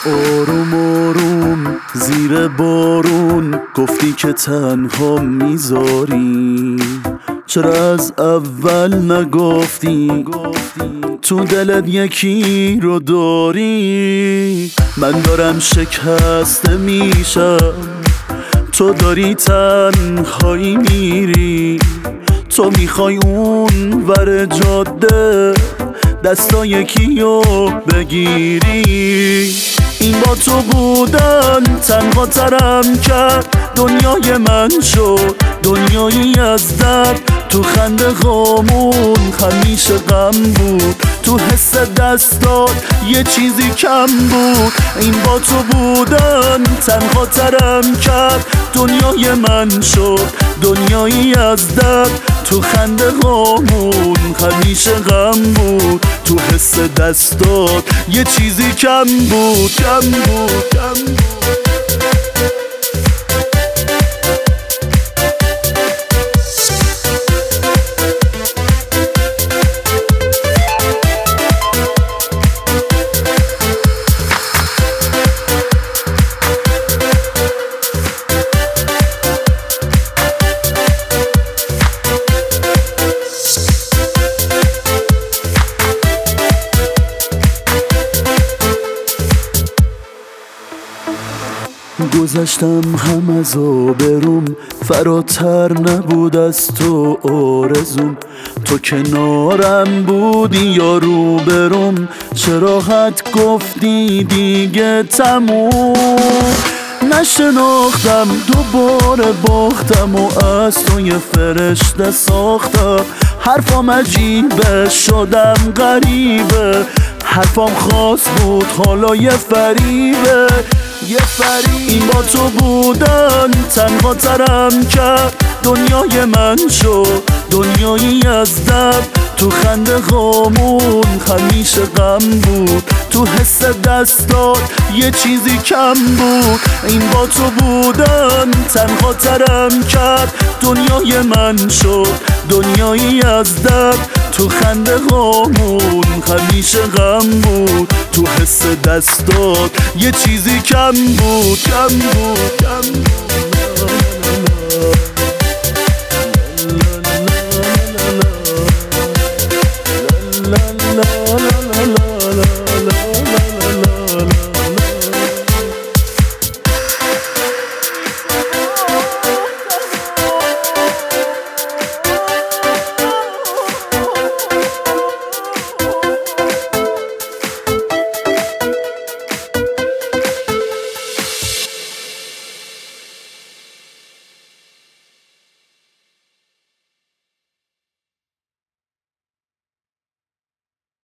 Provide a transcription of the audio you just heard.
آروم آروم زیر بارون گفتی که تنها میذاری، چرا از اول نگفتی تو دلت یکی رو داری؟ من دارم شکسته میشم، تو داری تنهایی میری، تو میخوای اون ور جاده دستا یکیو بگیری. این با تو بودن تنها ترم کرد، دنیای من شد دنیایی از درد. تو خنده غامون همیشه غم بود، تو حس دستات یه چیزی کم بود. این با تو بودن تنها ترم کرد، دنیای من شد دنیایی از درد. تو خنده غامون همیشه غم بود، تو حس دستات یه چیزی کم بود، کم بود، کم بود. گذشتم هم از آبروم، فراتر نبود از تو آرزوم. تو کنارم بودی یا روبروم، چرا حد گفتی دیگه تموم؟ نشناختم دوباره باختم و از تو یه فرشته ساختم. حرفام عجیبه شدم غریبه، حرفام خاص بود حالا یه فریبه، یه فریب. این با تو بودن تنها ترم کرد، دنیای من شد دنیایی از درد. تو خنده غامون همیشه غم بود، تو حس دستات یه چیزی کم بود. این با تو بودن تنها ترم کرد، دنیای من شد دنیایی از درد. تو خنده غامون همیشه غم بود، تو حس دستات یه چیزی کم بود، کم بود، کم بود.